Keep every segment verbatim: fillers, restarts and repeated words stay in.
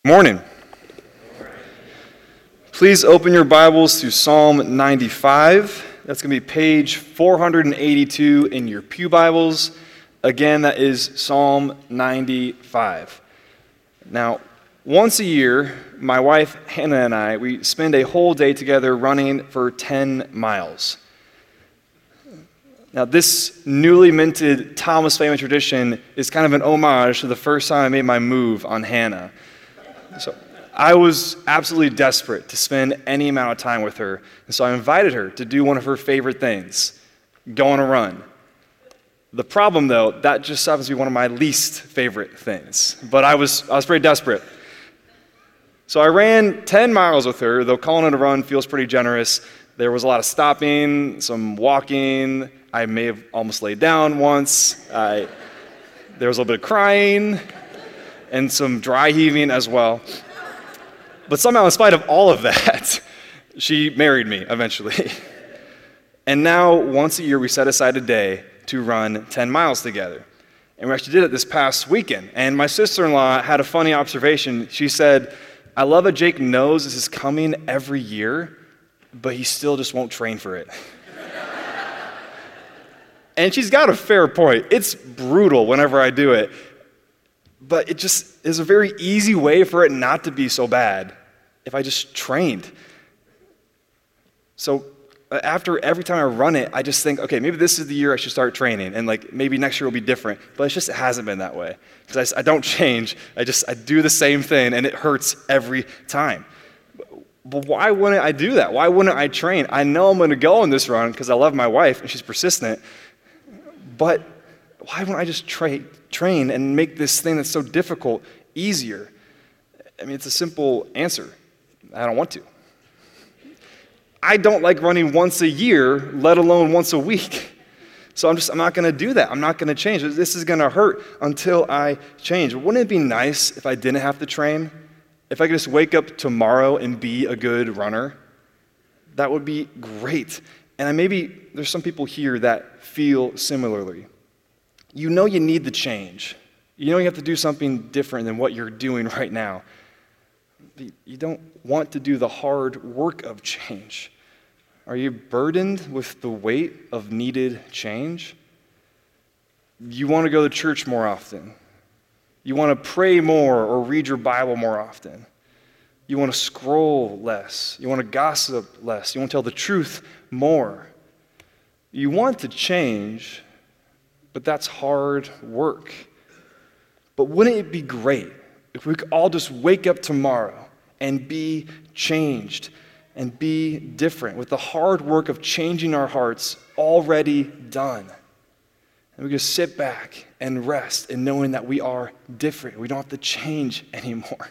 Morning. Please open your Bibles to Psalm ninety-five. That's going to be page four eighty-two in your pew Bibles. Again, that is Psalm ninety-five. Now, once a year, my wife Hannah and I, we spend a whole day together running for ten miles. Now, this newly minted Thomas family tradition is kind of an homage to the first time I made my move on Hannah. So I was absolutely desperate to spend any amount of time with her, and so I invited her to do one of her favorite things, go on a run. The problem, though, that just happens to be one of my least favorite things, but I was I was pretty desperate. So I ran ten miles with her, though calling it a run feels pretty generous. There was a lot of stopping, some walking. I may have almost laid down once. I, there was a little bit of crying and some dry heaving as well. But somehow, in spite of all of that, she married me eventually. And now, once a year, we set aside a day to run ten miles together. And we actually did it this past weekend. And my sister-in-law had a funny observation. She said, I love that Jake knows this is coming every year, but he still just won't train for it. And she's got a fair point. It's brutal whenever I do it. But it just is a very easy way for it not to be so bad if I just trained. So after every time I run it, I just think, okay, maybe this is the year I should start training, and like maybe next year will be different. But it's just it hasn't been that way because I, I don't change. I just I do the same thing, and it hurts every time. But why wouldn't I do that? Why wouldn't I train? I know I'm going to go on this run because I love my wife and she's persistent. But why wouldn't I just tra- train and make this thing that's so difficult easier? I mean, it's a simple answer. I don't want to. I don't like running once a year, let alone once a week. So I'm just, I'm not going to do that. I'm not going to change. This is going to hurt until I change. Wouldn't it be nice if I didn't have to train? If I could just wake up tomorrow and be a good runner? That would be great. And maybe there's some people here that feel similarly. You know you need the change. You know you have to do something different than what you're doing right now. You don't want to do the hard work of change. Are you burdened with the weight of needed change? You want to go to church more often. You want to pray more or read your Bible more often. You want to scroll less. You want to gossip less. You want to tell the truth more. You want to change, but that's hard work. But wouldn't it be great if we could all just wake up tomorrow and be changed and be different with the hard work of changing our hearts already done? And we can sit back and rest in knowing that we are different. We don't have to change anymore.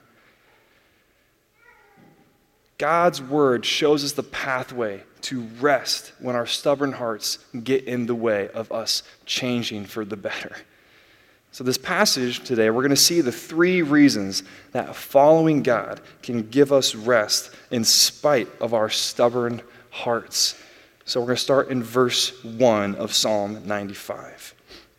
God's word shows us the pathway to rest when our stubborn hearts get in the way of us changing for the better. So this passage today, we're going to see the three reasons that following God can give us rest in spite of our stubborn hearts. So we're going to start in verse one of Psalm ninety-five.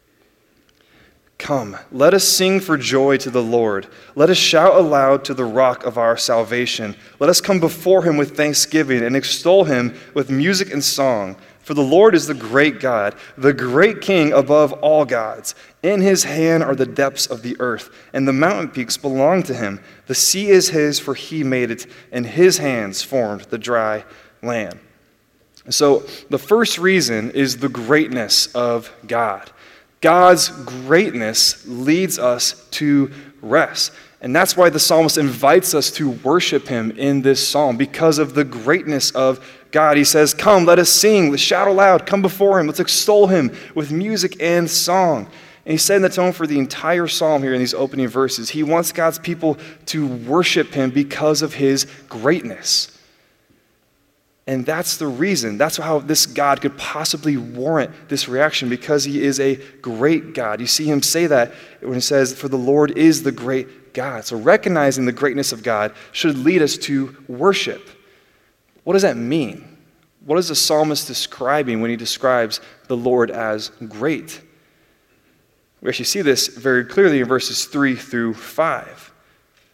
Come, let us sing for joy to the Lord. Let us shout aloud to the rock of our salvation. Let us come before him with thanksgiving and extol him with music and song. For the Lord is the great God, the great King above all gods. In his hand are the depths of the earth, and the mountain peaks belong to him. The sea is his, for he made it, and his hands formed the dry land. So the first reason is the greatness of God. God's greatness leads us to rest. And that's why the psalmist invites us to worship him in this psalm, because of the greatness of God. He says, come, let us sing, let's shout aloud, come before him, let's extol him with music and song. And he's setting the tone for the entire psalm here in these opening verses. He wants God's people to worship him because of his greatness. And that's the reason. That's how this God could possibly warrant this reaction, because he is a great God. You see him say that when he says, for the Lord is the great God. So recognizing the greatness of God should lead us to worship. What does that mean? What is the psalmist describing when he describes the Lord as great? We actually see this very clearly in verses three through five.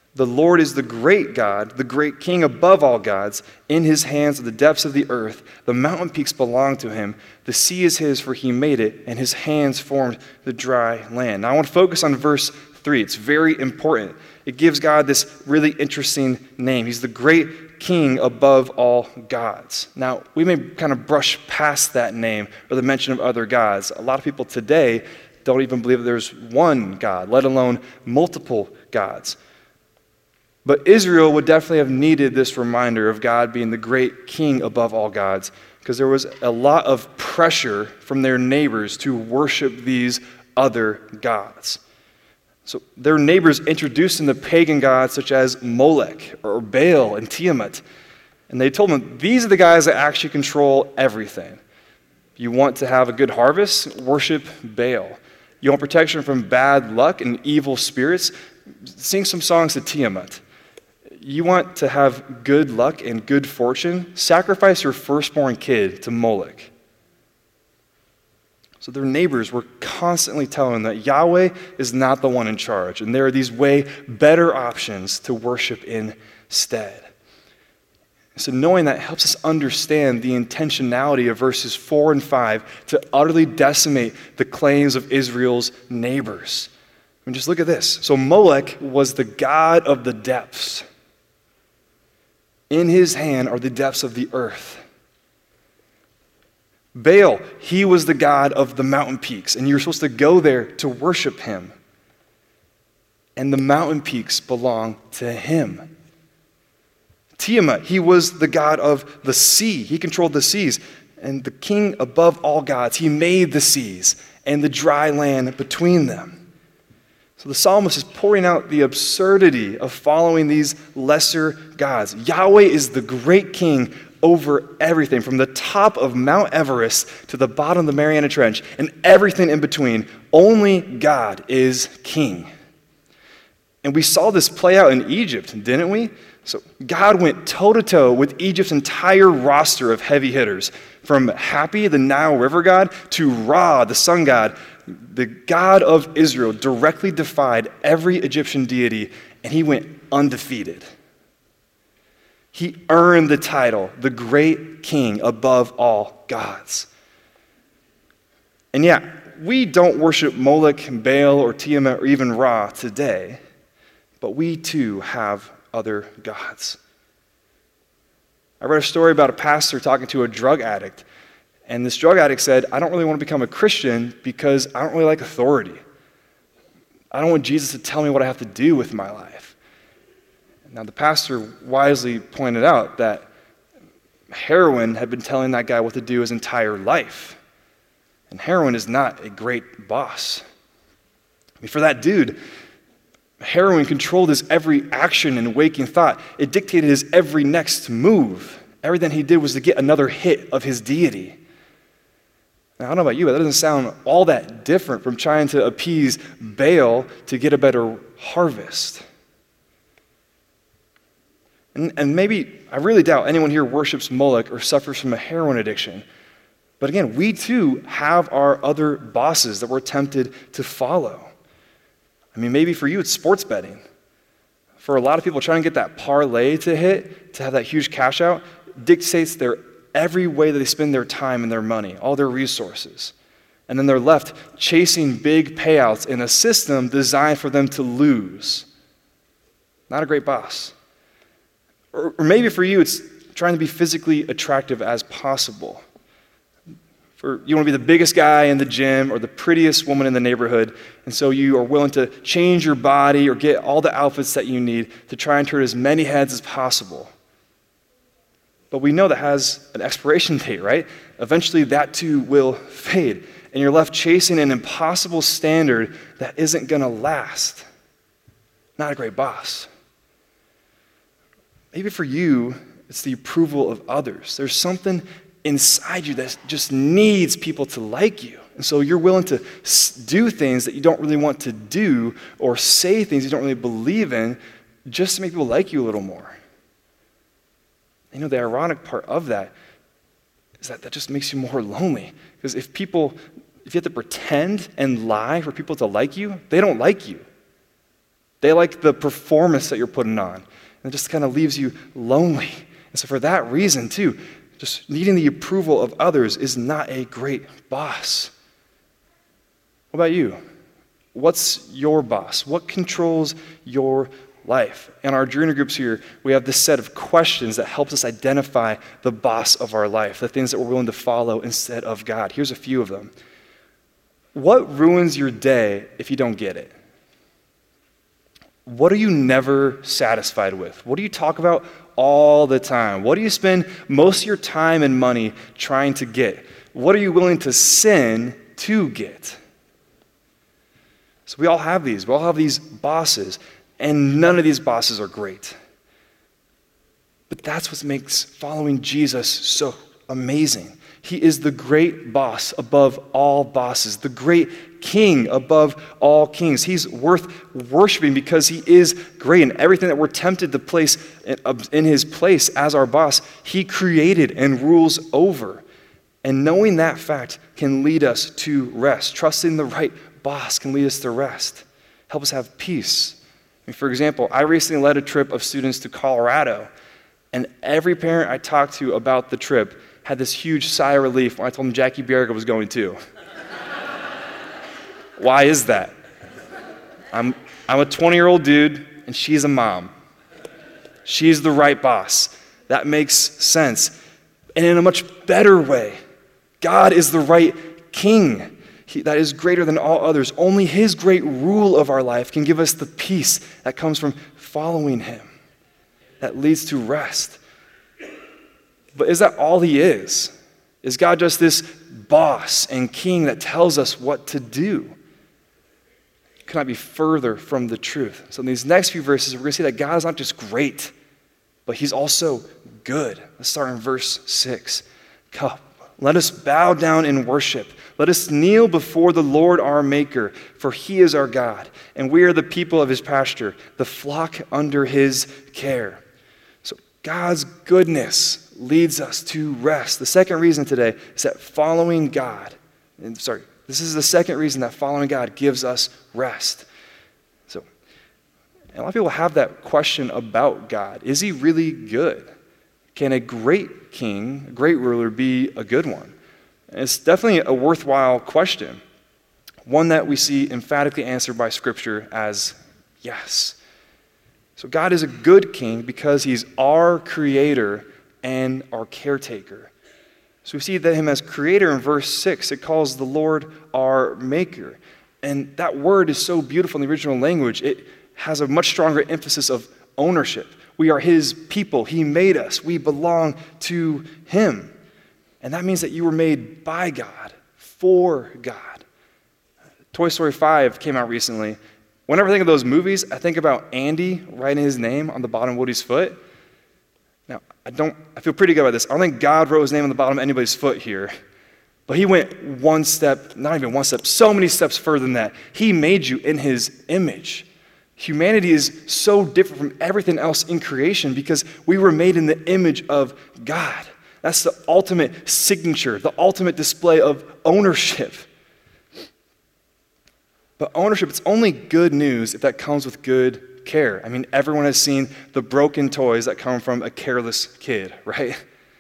The Lord is the great God, the great King above all gods. In his hands are the depths of the earth. The mountain peaks belong to him. The sea is his, for he made it, and his hands formed the dry land. Now I want to focus on verse three. It's very important. It gives God this really interesting name. He's the great King above all gods. Now, we may kind of brush past that name or the mention of other gods. A lot of people today don't even believe that there's one God, let alone multiple gods. But Israel would definitely have needed this reminder of God being the great King above all gods, because there was a lot of pressure from their neighbors to worship these other gods. So their neighbors introduced them to pagan gods such as Molech or Baal and Tiamat. And they told them, these are the guys that actually control everything. You want to have a good harvest? Worship Baal. You want protection from bad luck and evil spirits? Sing some songs to Tiamat. You want to have good luck and good fortune? Sacrifice your firstborn kid to Molech. So their neighbors were constantly telling them that Yahweh is not the one in charge, and there are these way better options to worship instead. So knowing that helps us understand the intentionality of verses four and five to utterly decimate the claims of Israel's neighbors. I mean, just look at this. So Molech was the god of the depths. In his hand are the depths of the earth. Baal, he was the god of the mountain peaks, and you were supposed to go there to worship him. And the mountain peaks belong to him. Tiamat, he was the god of the sea. He controlled the seas. And the king above all gods, he made the seas and the dry land between them. So the psalmist is pouring out the absurdity of following these lesser gods. Yahweh is the great king over everything, from the top of Mount Everest to the bottom of the Mariana Trench and everything in between. Only God is king. And we saw this play out in Egypt, didn't we? So God went toe-to-toe with Egypt's entire roster of heavy hitters, from Happy, the Nile River god, to Ra, the sun god. The God of Israel directly defied every Egyptian deity, and he went undefeated. He earned the title, the great king above all gods. And yeah, we don't worship Molech, Baal, or Tiamat, or even Ra today, but we too have other gods. I read a story about a pastor talking to a drug addict, and this drug addict said, I don't really want to become a Christian because I don't really like authority. I don't want Jesus to tell me what I have to do with my life. Now, the pastor wisely pointed out that heroin had been telling that guy what to do his entire life. And heroin is not a great boss. I mean, for that dude, heroin controlled his every action and waking thought. It dictated his every next move. Everything he did was to get another hit of his deity. Now, I don't know about you, but that doesn't sound all that different from trying to appease Baal to get a better harvest. And, and maybe, I really doubt anyone here worships Molech or suffers from a heroin addiction. But again, we too have our other bosses that we're tempted to follow. I mean, maybe for you it's sports betting. For a lot of people, trying to get that parlay to hit, to have that huge cash out, dictates their every way that they spend their time and their money, all their resources. And then they're left chasing big payouts in a system designed for them to lose. Not a great boss. Or, or maybe for you, it's trying to be physically attractive as possible. For you want to be the biggest guy in the gym or the prettiest woman in the neighborhood, and so you are willing to change your body or get all the outfits that you need to try and turn as many heads as possible. But we know that has an expiration date, right? Eventually that too will fade, and you're left chasing an impossible standard that isn't going to last. Not a great boss. Maybe for you, it's the approval of others. There's something inside you that just needs people to like you. And so you're willing to do things that you don't really want to do or say things you don't really believe in just to make people like you a little more. You know, the ironic part of that is that that just makes you more lonely. Because if people, if you have to pretend and lie for people to like you, they don't like you. They like the performance that you're putting on. And it just kind of leaves you lonely. And so for that reason, too, just needing the approval of others is not a great boss. What about you? What's your boss? What controls your life? In our journey groups here, we have this set of questions that helps us identify the boss of our life, the things that we're willing to follow instead of God. Here's a few of them. What ruins your day if you don't get it? What are you never satisfied with? What do you talk about all the time? What do you spend most of your time and money trying to get? What are you willing to sin to get? So we all have these. We all have these bosses, and none of these bosses are great. But that's what makes following Jesus so amazing. He is the great boss above all bosses, the great king above all kings. He's worth worshiping because he is great, and everything that we're tempted to place in his place as our boss, he created and rules over. And knowing that fact can lead us to rest. Trusting the right boss can lead us to rest, help us have peace. I mean, for example, I recently led a trip of students to Colorado, and every parent I talked to about the trip had this huge sigh of relief when I told them Jackie Bierica was going too. Why is that? I'm, I'm a twenty-year-old dude, and she's a mom. She's the right boss. That makes sense. And in a much better way, God is the right king. He, that is greater than all others. Only his great rule of our life can give us the peace that comes from following him, that leads to rest. But is that all he is? Is God just this boss and king that tells us what to do? It cannot be further from the truth. So in these next few verses, we're going to see that God is not just great, but he's also good. Let's start in verse six. Come, let us bow down in worship. Let us kneel before the Lord our Maker, for he is our God, and we are the people of his pasture, the flock under his care. So God's goodness leads us to rest. The second reason today is that following God, and sorry, this is the second reason that following God gives us rest. So a lot of people have that question about God. Is he really good? Can a great king, a great ruler, be a good one? And it's definitely a worthwhile question, one that we see emphatically answered by Scripture as yes. So God is a good king because he's our creator and our caretaker. So we see that him as creator in verse six. It calls the Lord our maker. And that word is so beautiful in the original language. It has a much stronger emphasis of ownership. We are his people. He made us. We belong to him. And that means that you were made by God, for God. Toy Story five came out recently. Whenever I think of those movies, I think about Andy writing his name on the bottom of Woody's foot. Now, I don't, I feel pretty good about this. I don't think God wrote his name on the bottom of anybody's foot here. But he went one step, not even one step, so many steps further than that. He made you in his image. Humanity is so different from everything else in creation because we were made in the image of God. That's the ultimate signature, the ultimate display of ownership. But ownership, it's only good news if that comes with good care. I mean, everyone has seen the broken toys that come from a careless kid, right?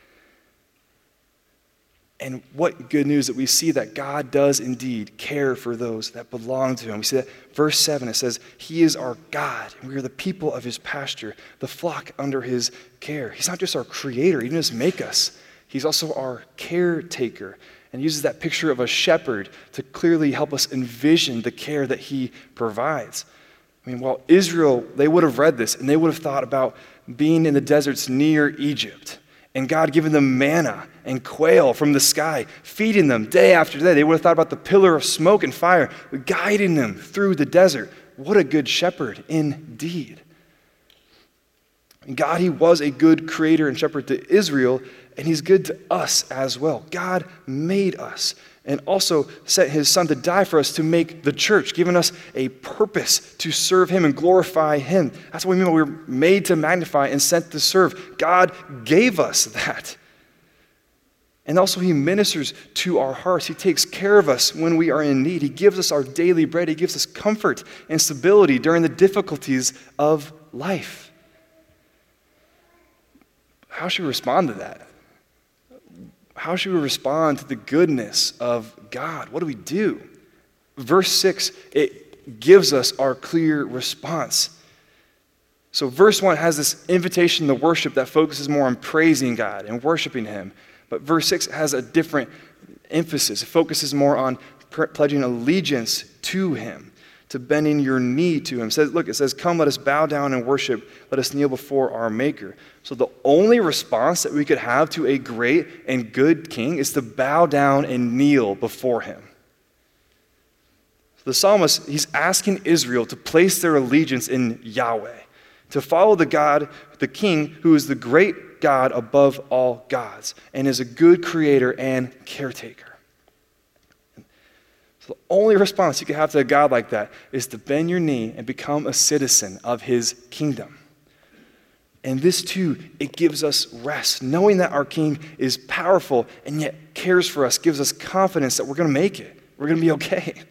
And what good news that we see that God does indeed care for those that belong to him. We see that verse seven, it says, he is our God, and we are the people of his pasture, the flock under his care. He's not just our creator, he didn't just make us. He's also our caretaker, and uses that picture of a shepherd to clearly help us envision the care that he provides. I mean, while Israel, they would have read this, and they would have thought about being in the deserts near Egypt, and God giving them manna and quail from the sky, feeding them day after day. They would have thought about the pillar of smoke and fire, guiding them through the desert. What a good shepherd indeed. And God, he was a good creator and shepherd to Israel, and he's good to us as well. God made us and also sent his son to die for us to make the church, giving us a purpose to serve him and glorify him. That's what we mean by we were made to magnify and sent to serve. God gave us that. And also he ministers to our hearts. He takes care of us when we are in need. He gives us our daily bread. He gives us comfort and stability during the difficulties of life. How should we respond to that? How should we respond to the goodness of God? What do we do? Verse six, it gives us our clear response. So verse one has this invitation to worship that focuses more on praising God and worshiping him. But verse six has a different emphasis. It focuses more on pledging allegiance to him, to bending your knee to him. It says, look, it says, come, let us bow down and worship. Let us kneel before our Maker. So the only response that we could have to a great and good king is to bow down and kneel before him. The psalmist, he's asking Israel to place their allegiance in Yahweh, to follow the God, the king, who is the great God above all gods and is a good creator and caretaker. So the only response you can have to a God like that is to bend your knee and become a citizen of his kingdom. And this too, it gives us rest. Knowing that our king is powerful and yet cares for us gives us confidence that we're going to make it. We're going to be okay.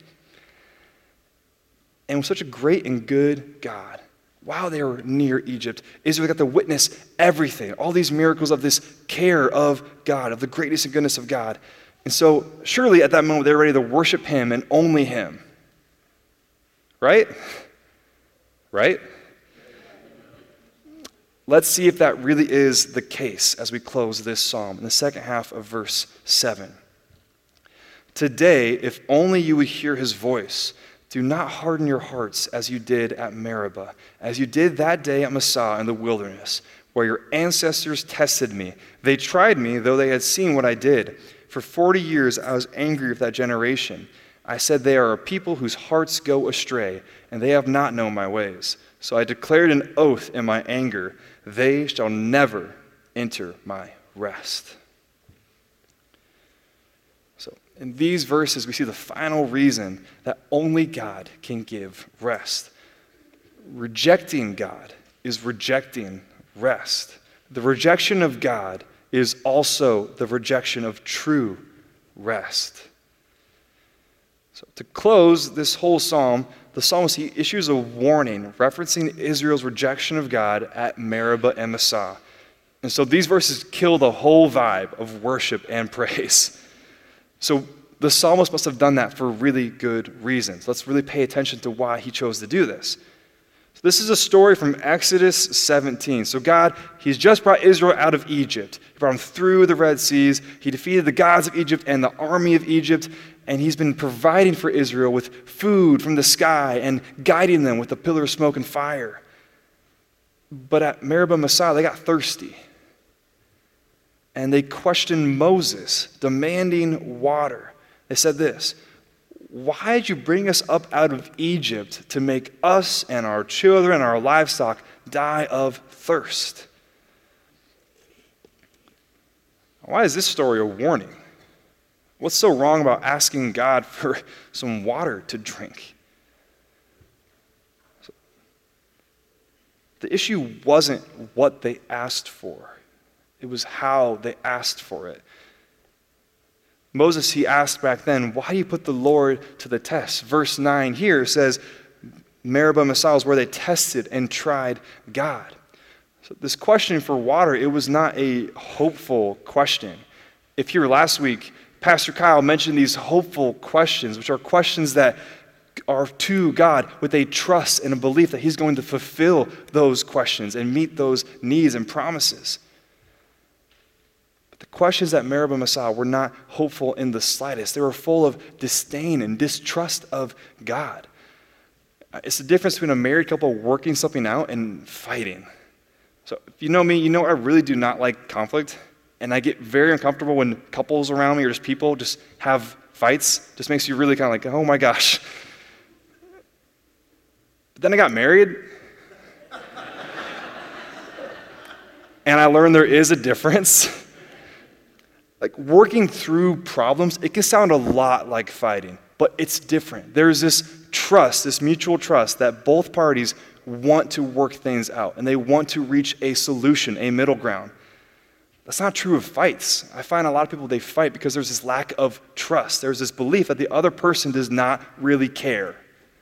And with such a great and good God, while they were near Egypt, Israel got to witness everything, all these miracles of this care of God, of the greatness and goodness of God. And so surely at that moment they were ready to worship him and only him. Right? Right? Let's see if that really is the case as we close this psalm in the second half of verse seven. Today, if only you would hear his voice, do not harden your hearts as you did at Meribah, as you did that day at Massah in the wilderness, where your ancestors tested me. They tried me, though they had seen what I did. For forty years I was angry with that generation. I said, they are a people whose hearts go astray, and they have not known my ways. So I declared an oath in my anger, they shall never enter my rest. So in these verses, we see the final reason that only God can give rest. Rejecting God is rejecting rest. The rejection of God is also the rejection of true rest. So to close this whole psalm, the psalmist he issues a warning referencing Israel's rejection of God at Meribah and Massah. And so these verses kill the whole vibe of worship and praise. So the psalmist must have done that for really good reasons. Let's really pay attention to why he chose to do this. So this is a story from Exodus seventeen. So God, he's just brought Israel out of Egypt. He brought them through the Red Seas. He defeated the gods of Egypt and the army of Egypt. And he's been providing for Israel with food from the sky and guiding them with a pillar of smoke and fire. But at Meribah and Massah, they got thirsty. And they questioned Moses, demanding water. They said this, why did you bring us up out of Egypt to make us and our children and our livestock die of thirst? Why is this story a warning? What's so wrong about asking God for some water to drink? The issue wasn't what they asked for. It was how they asked for it. Moses, he asked back then, why do you put the Lord to the test? Verse nine here says, Meribah and Massah is where they tested and tried God. So this question for water, it was not a hopeful question. If you were last week, Pastor Kyle mentioned these hopeful questions, which are questions that are to God with a trust and a belief that he's going to fulfill those questions and meet those needs and promises. But the questions at Meribah and Massah were not hopeful in the slightest. They were full of disdain and distrust of God. It's the difference between a married couple working something out and fighting. So if you know me, you know I really do not like conflict. And I get very uncomfortable when couples around me or just people just have fights. Just makes you really kind of like, oh my gosh. But then I got married. And I learned there is a difference. Like working through problems, it can sound a lot like fighting, but it's different. There's this trust, this mutual trust that both parties want to work things out and they want to reach a solution, a middle ground. That's not true of fights. I find a lot of people, they fight because there's this lack of trust. There's this belief that the other person does not really care.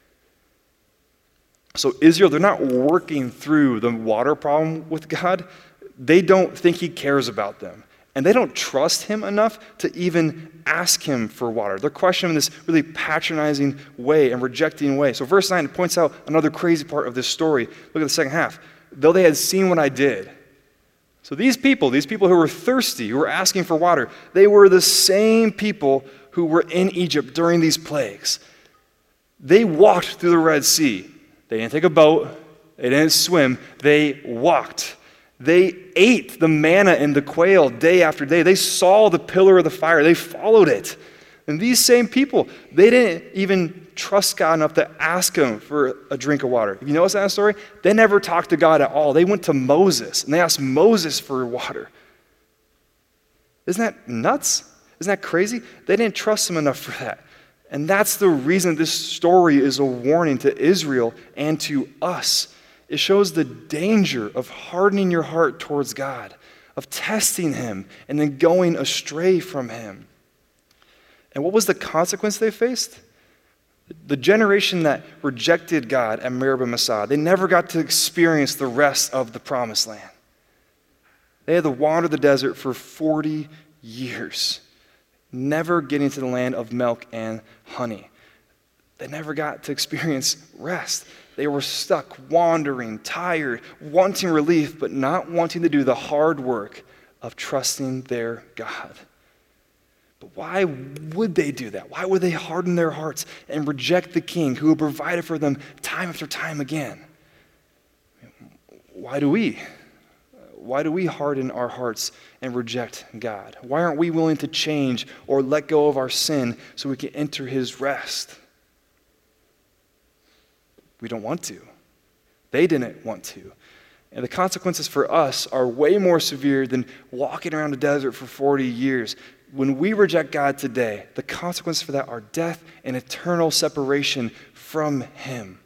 So Israel, they're not working through the water problem with God. They don't think he cares about them. And they don't trust him enough to even ask him for water. They're questioning him in this really patronizing way and rejecting way. So verse nine points out another crazy part of this story. Look at the second half. Though they had seen what I did. So these people, these people who were thirsty, who were asking for water, they were the same people who were in Egypt during these plagues. They walked through the Red Sea. They didn't take a boat. They didn't swim. They walked. They ate the manna and the quail day after day. They saw the pillar of the fire. They followed it. And these same people, they didn't even trust God enough to ask him for a drink of water. If you notice that story, they never talked to God at all. They went to Moses, and they asked Moses for water. Isn't that nuts? Isn't that crazy? They didn't trust him enough for that. And that's the reason this story is a warning to Israel and to us. It shows the danger of hardening your heart towards God, of testing him, and then going astray from him. And what was the consequence they faced? The generation that rejected God at Meribah Massah, they never got to experience the rest of the promised land. They had to wander the desert for forty years, never getting to the land of milk and honey. They never got to experience rest. They were stuck, wandering, tired, wanting relief, but not wanting to do the hard work of trusting their God. But why would they do that? Why would they harden their hearts and reject the king who had provided for them time after time again? Why do we? Why do we harden our hearts and reject God? Why aren't we willing to change or let go of our sin so we can enter his rest? We don't want to. They didn't want to. And the consequences for us are way more severe than walking around the desert for forty years. When we reject God today, the consequences for that are death and eternal separation from him.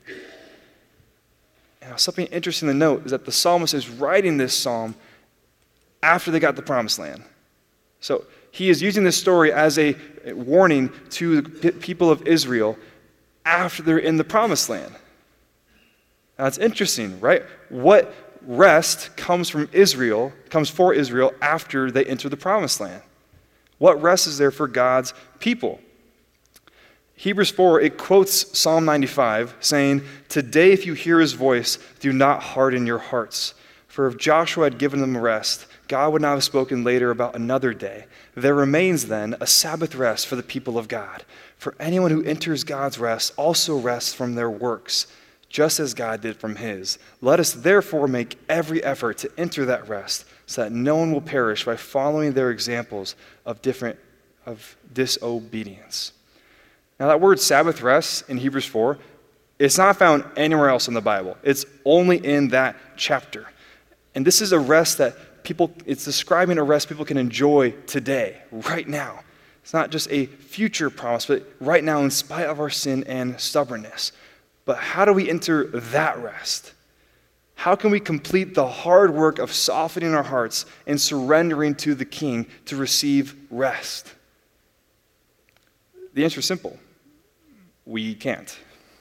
Now, something interesting to note is that the psalmist is writing this psalm after they got the promised land. So he is using this story as a warning to the people of Israel after they're in the promised land. Now, it's interesting, right? What rest comes from Israel, comes for Israel after they enter the promised land? What rest is there for God's people? Hebrews four, it quotes Psalm ninety-five, saying, "Today if you hear his voice, do not harden your hearts. For if Joshua had given them rest, God would not have spoken later about another day. There remains then a Sabbath rest for the people of God. For anyone who enters God's rest also rests from their works, just as God did from his. Let us therefore make every effort to enter that rest, so that no one will perish by following their examples of different of disobedience." Now that word Sabbath rest in Hebrews four, it's not found anywhere else in the Bible. It's only in that chapter. And this is a rest that people, it's describing a rest people can enjoy today, right now. It's not just a future promise, but right now in spite of our sin and stubbornness. But how do we enter that rest? How can we complete the hard work of softening our hearts and surrendering to the King to receive rest? The answer is simple. We can't.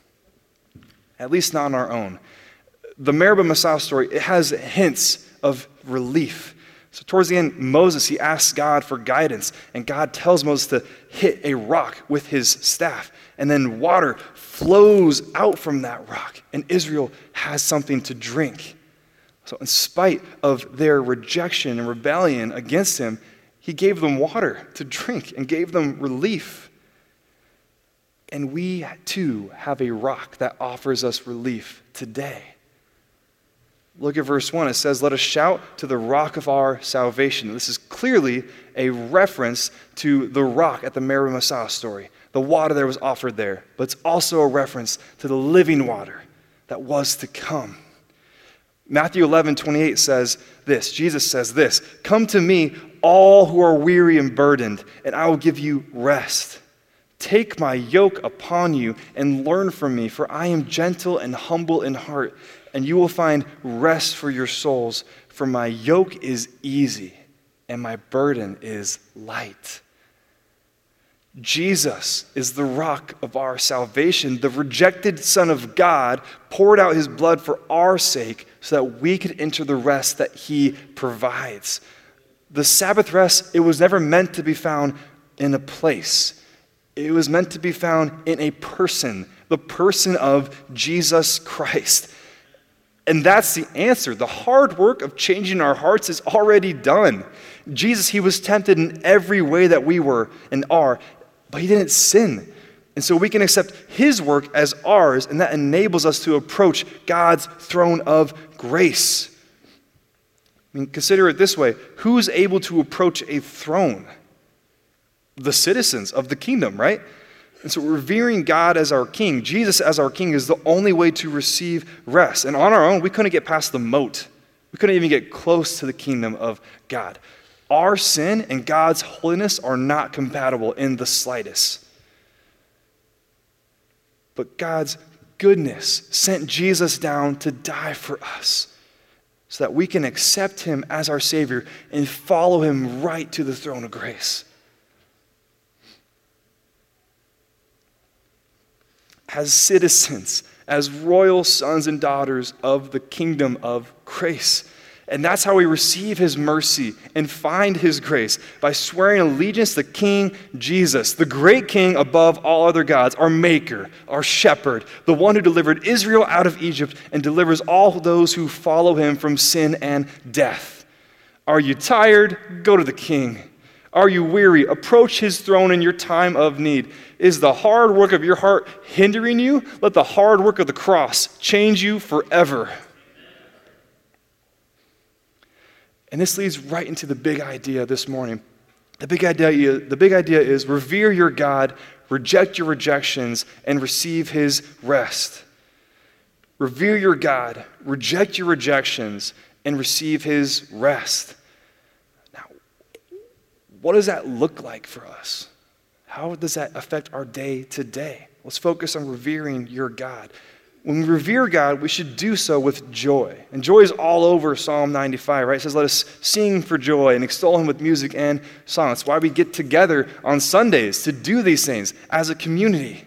At least not on our own. The Meribah Massah story, it has hints of relief. So towards the end, Moses, he asks God for guidance, and God tells Moses to hit a rock with his staff, and then water flows out from that rock, and Israel has something to drink. So in spite of their rejection and rebellion against him, he gave them water to drink and gave them relief. And we too have a rock that offers us relief today. Look at verse one. It says, "Let us shout to the rock of our salvation." This is clearly a reference to the rock at the Meribah Massah story. The water that was offered there. But it's also a reference to the living water that was to come. Matthew eleven twenty-eight says this. Jesus says this, "Come to me, all who are weary and burdened, and I will give you rest. Take my yoke upon you and learn from me, for I am gentle and humble in heart, and you will find rest for your souls, for my yoke is easy and my burden is light. Jesus is the rock of our salvation. The rejected Son of God poured out his blood for our sake so that we could enter the rest that he provides. The Sabbath rest, it was never meant to be found in a place. It was meant to be found in a person, the person of Jesus Christ. And that's the answer. The hard work of changing our hearts is already done. Jesus, he was tempted in every way that we were and are, but he didn't sin. And so we can accept his work as ours, and that enables us to approach God's throne of grace. I mean, consider it this way. Who's able to approach a throne? The citizens of the kingdom, right? And so revering God as our king, Jesus as our king, is the only way to receive rest. And on our own, we couldn't get past the moat. We couldn't even get close to the kingdom of God. Our sin and God's holiness are not compatible in the slightest. But God's goodness sent Jesus down to die for us so that we can accept him as our Savior and follow him right to the throne of grace. As citizens, as royal sons and daughters of the kingdom of grace. And that's how we receive his mercy and find his grace, by swearing allegiance to King Jesus, the great king above all other gods, our maker, our shepherd, the one who delivered Israel out of Egypt and delivers all those who follow him from sin and death. Are you tired? Go to the king. Are you weary? Approach his throne in your time of need. Is the hard work of your heart hindering you? Let the hard work of the cross change you forever. And this leads right into the big idea this morning. The big idea, the big idea is revere your God, reject your rejections, and receive his rest. Revere your God, reject your rejections, and receive his rest. Now, what does that look like for us? How does that affect our day to day? Let's focus on revering your God. When we revere God, we should do so with joy. And joy is all over Psalm ninety-five, right? It says, let us sing for joy and extol him with music and song. That's why we get together on Sundays to do these things as a community.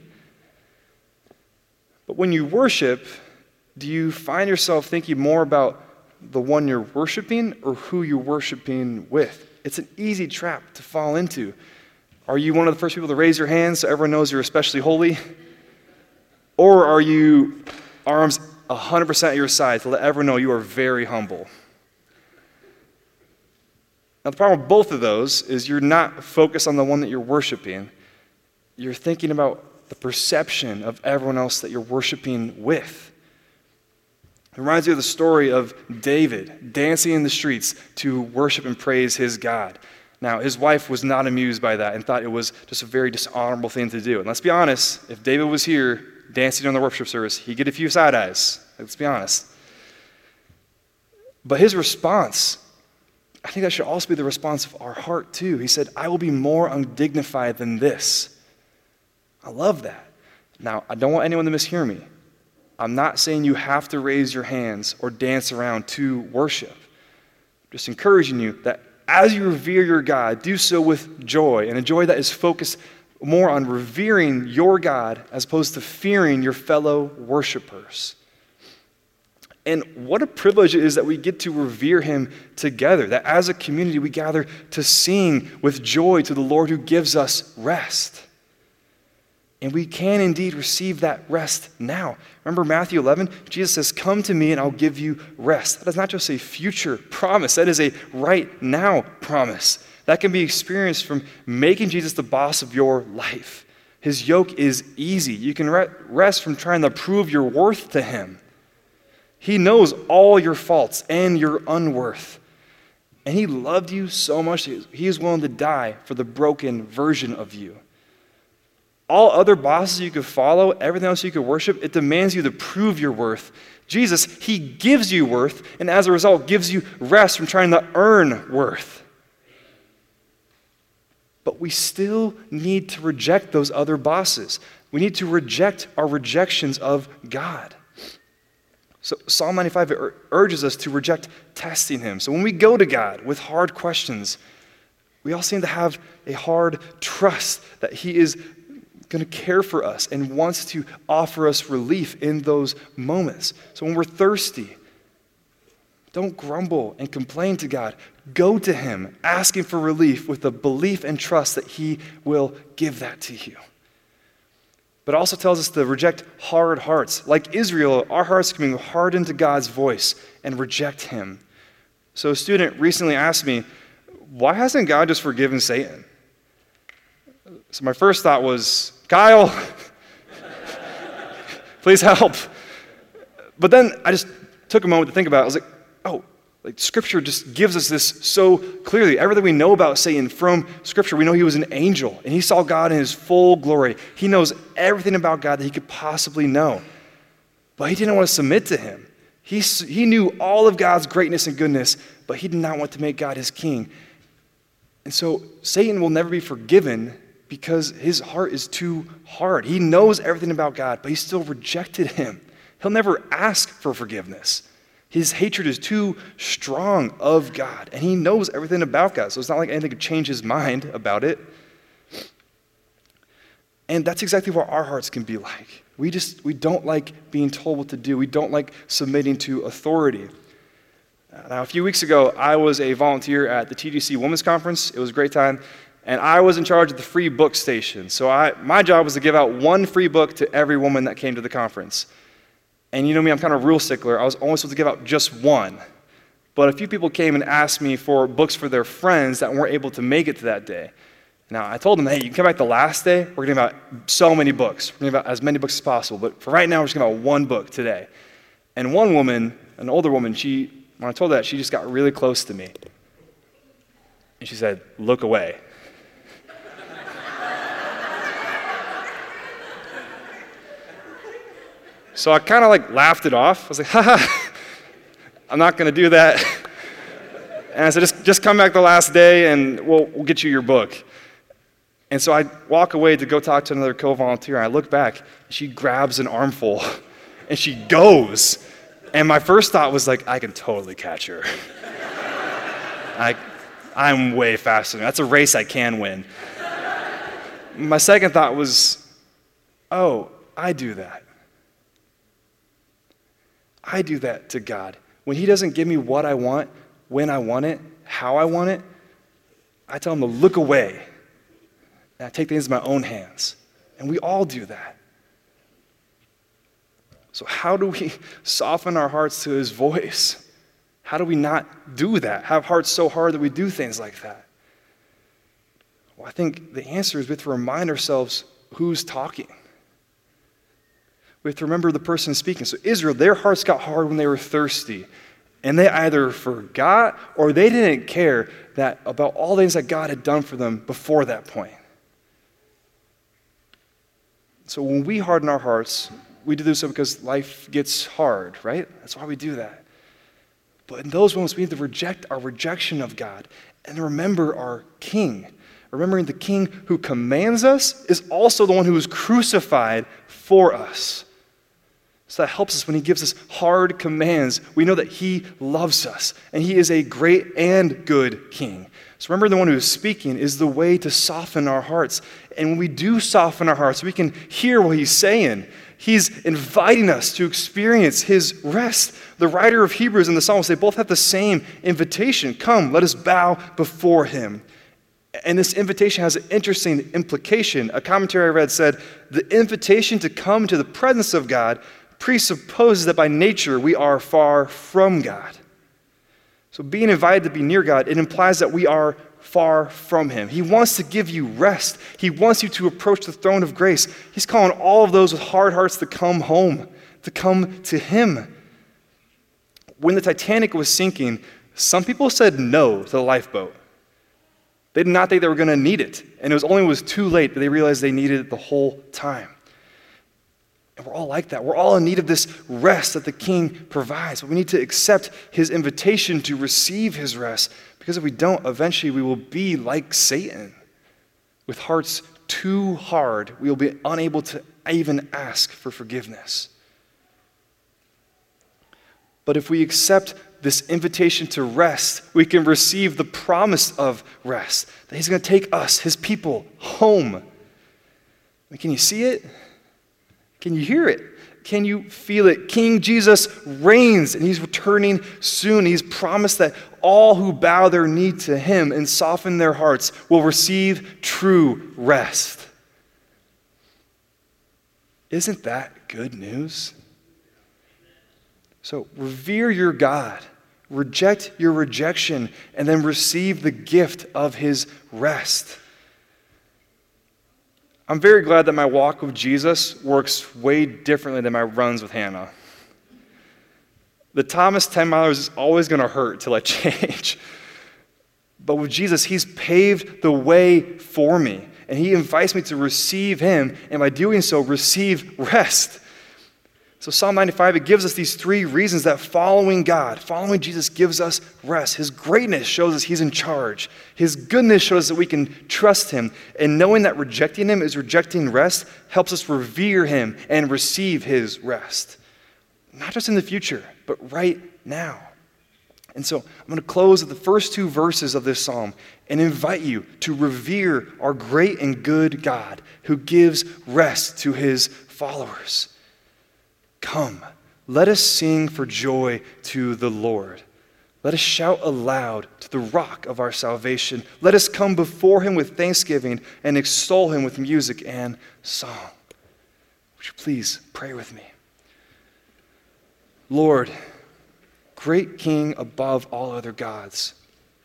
But when you worship, do you find yourself thinking more about the one you're worshiping or who you're worshiping with? It's an easy trap to fall into. Are you one of the first people to raise your hands so everyone knows you're especially holy? Or are you arms one hundred percent at your side to let everyone know you are very humble? Now, the problem with both of those is you're not focused on the one that you're worshiping. You're thinking about the perception of everyone else that you're worshiping with. It reminds you of the story of David dancing in the streets to worship and praise his God. Now, his wife was not amused by that and thought it was just a very dishonorable thing to do. And let's be honest, if David was here dancing on the worship service, he'd get a few side eyes. Let's be honest. But his response, I think that should also be the response of our heart too. He said, I will be more undignified than this. I love that. Now, I don't want anyone to mishear me. I'm not saying you have to raise your hands or dance around to worship. I'm just encouraging you that as you revere your God, do so with joy, and a joy that is focused more on revering your God as opposed to fearing your fellow worshipers. And what a privilege it is that we get to revere him together, that as a community we gather to sing with joy to the Lord who gives us rest. And we can indeed receive that rest now. Remember Matthew eleven? Jesus says, come to me and I'll give you rest. That is not just a future promise. That is a right now promise. That can be experienced from making Jesus the boss of your life. His yoke is easy. You can rest from trying to prove your worth to him. He knows all your faults and your unworth. And he loved you so much that he is willing to die for the broken version of you. All other bosses you could follow, everything else you could worship, it demands you to prove your worth. Jesus, he gives you worth, and as a result gives you rest from trying to earn worth. But we still need to reject those other bosses. We need to reject our rejections of God. So Psalm ninety-five ur- urges us to reject testing him. So when we go to God with hard questions, we all seem to have a hard trust that he is going to care for us and wants to offer us relief in those moments. So when we're thirsty, don't grumble and complain to God. Go to him, asking for relief with the belief and trust that he will give that to you. But it also tells us to reject hard hearts. Like Israel, our hearts can be hardened to God's voice and reject him. So a student recently asked me, why hasn't God just forgiven Satan? So my first thought was, Kyle, please help. But then I just took a moment to think about it. I was like, oh, like Scripture just gives us this so clearly. Everything we know about Satan from Scripture, we know he was an angel, and he saw God in his full glory. He knows everything about God that he could possibly know. But he didn't want to submit to him. He, he knew all of God's greatness and goodness, but he did not want to make God his king. And so Satan will never be forgiven because his heart is too hard. He knows everything about God, but he still rejected him. He'll never ask for forgiveness. His hatred is too strong of God, and he knows everything about God, so it's not like anything could change his mind about it. And that's exactly what our hearts can be like. We just, we don't like being told what to do. We don't like submitting to authority. Now, a few weeks ago, I was a volunteer at the T G C Women's Conference. It was a great time, and I was in charge of the free book station. So I, my job was to give out one free book to every woman that came to the conference. And you know me, I'm kind of a rule stickler. I was only supposed to give out just one. But a few people came and asked me for books for their friends that weren't able to make it to that day. Now, I told them, hey, you can come back the last day. We're going to give out so many books. We're going to give out as many books as possible. But for right now, we're just going to give out one book today. And one woman, an older woman, she, when I told her that, she just got really close to me. And she said, look away. So I kind of like laughed it off. I was like, haha, I'm not going to do that. And I said, just, just come back the last day and we'll, we'll get you your book. And so I walk away to go talk to another co-volunteer. And I look back, and she grabs an armful and she goes. And my first thought was like, I can totally catch her. I, I'm way faster. That's a race I can win. My second thought was, oh, I do that. I do that to God. When he doesn't give me what I want, when I want it, how I want it, I tell him to look away. And I take things in my own hands. And we all do that. So how do we soften our hearts to his voice? How do we not do that? Have hearts so hard that we do things like that? Well, I think the answer is we have to remind ourselves who's talking. We have to remember the person speaking. So Israel, their hearts got hard when they were thirsty. And they either forgot or they didn't care that about all the things that God had done for them before that point. So when we harden our hearts, we do so because life gets hard, right? That's why we do that. But in those moments, we need to reject our rejection of God and remember our King. Remembering the King who commands us is also the one who was crucified for us. So that helps us when he gives us hard commands. We know that he loves us, and he is a great and good king. So remember, the one who is speaking is the way to soften our hearts. And when we do soften our hearts, we can hear what he's saying. He's inviting us to experience his rest. The writer of Hebrews and the psalmist, they both have the same invitation. Come, let us bow before him. And this invitation has an interesting implication. A commentary I read said, the invitation to come to the presence of God presupposes that by nature we are far from God. So being invited to be near God, it implies that we are far from him. He wants to give you rest. He wants you to approach the throne of grace. He's calling all of those with hard hearts to come home, to come to him. When the Titanic was sinking, some people said no to the lifeboat. They did not think they were going to need it. And it was only when it was too late that they realized they needed it the whole time. And we're all like that. We're all in need of this rest that the King provides. But we need to accept his invitation to receive his rest, because if we don't, eventually we will be like Satan. With hearts too hard, we will be unable to even ask for forgiveness. But if we accept this invitation to rest, we can receive the promise of rest, that he's going to take us, his people, home. I mean, can you see it? Can you hear it? Can you feel it? King Jesus reigns, and he's returning soon. He's promised that all who bow their knee to him and soften their hearts will receive true rest. Isn't that good news? So revere your God, reject your rejection, and then receive the gift of his rest. I'm very glad that my walk with Jesus works way differently than my runs with Hannah. The Thomas ten milers is always going to hurt till I change. But with Jesus, he's paved the way for me. And he invites me to receive him. And by doing so, receive rest. So Psalm ninety-five, it gives us these three reasons that following God, following Jesus gives us rest. His greatness shows us he's in charge. His goodness shows that we can trust him. And knowing that rejecting him is rejecting rest helps us revere him and receive his rest. Not just in the future, but right now. And so I'm going to close with the first two verses of this psalm and invite you to revere our great and good God who gives rest to his followers. Come, let us sing for joy to the Lord. Let us shout aloud to the rock of our salvation. Let us come before him with thanksgiving and extol him with music and song. Would you please pray with me? Lord, great King above all other gods,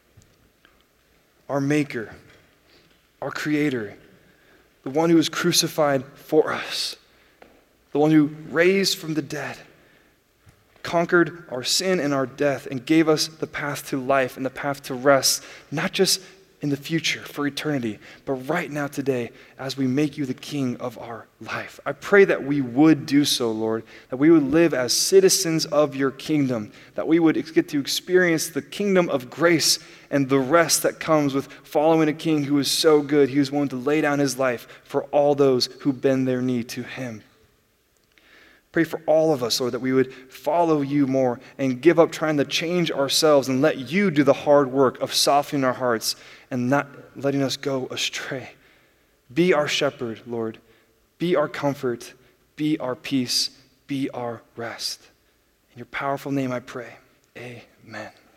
our Maker, our Creator, the one who was crucified for us, the one who raised from the dead, conquered our sin and our death, and gave us the path to life and the path to rest, not just in the future for eternity, but right now today as we make you the King of our life. I pray that we would do so, Lord, that we would live as citizens of your kingdom, that we would get to experience the kingdom of grace and the rest that comes with following a King who is so good, he was willing to lay down his life for all those who bend their knee to him. Pray for all of us, Lord, that we would follow you more and give up trying to change ourselves and let you do the hard work of softening our hearts and not letting us go astray. Be our shepherd, Lord. Be our comfort. Be our peace. Be our rest. In your powerful name I pray. Amen.